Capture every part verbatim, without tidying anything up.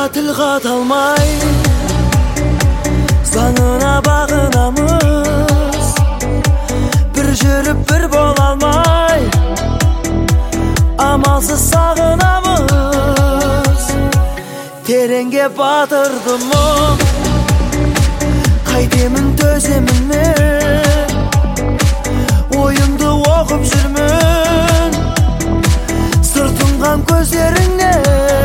тіл қата алмай заңына бағынамыз, бір жүріп бір бола алмай амалсыз сағынамыз. Тереңге батырды мұң, қайтемін төземіне, ойымды оқып жүрмін сыр тұнған көздеріңнен.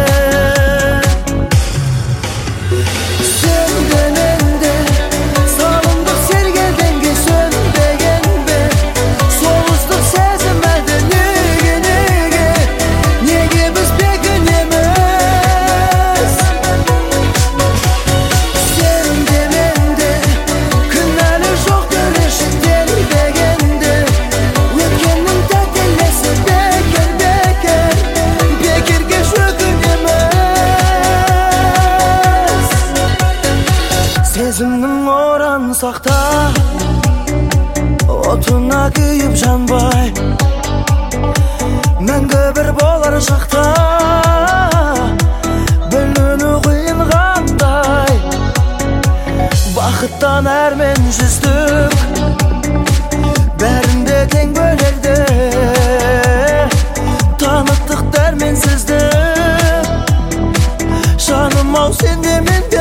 Сезімнің оран сақта, отына күйіп жанбай, мәңгі бір болар шақта біліну қиын қандай. Бақыттан әрмен жүздік, бәрінде тең бөлерді, таныттық дәрменсізді, жаным ау сенде менде.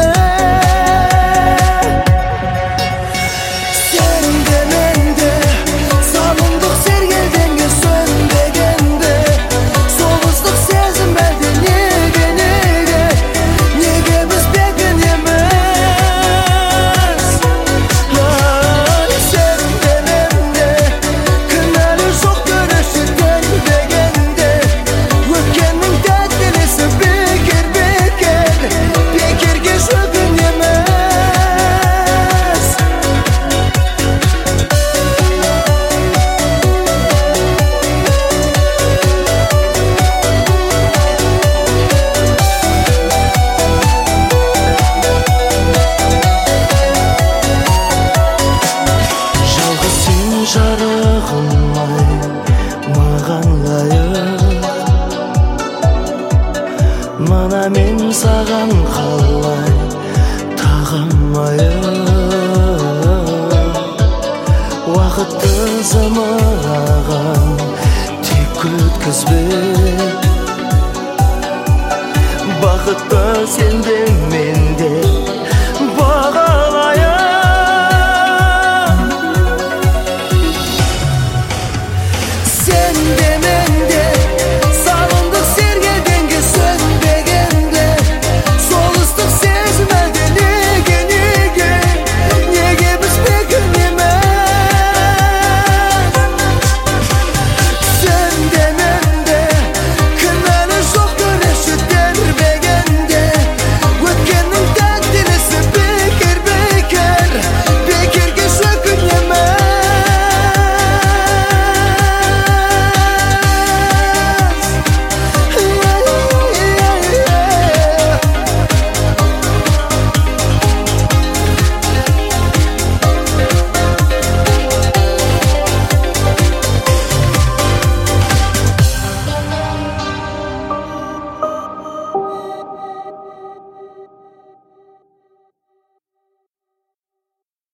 Жарығымай маған лайық, мына мен саған қалай тағамайық. Уақытты зымыраған тек өткізбе, бақытты сенде менде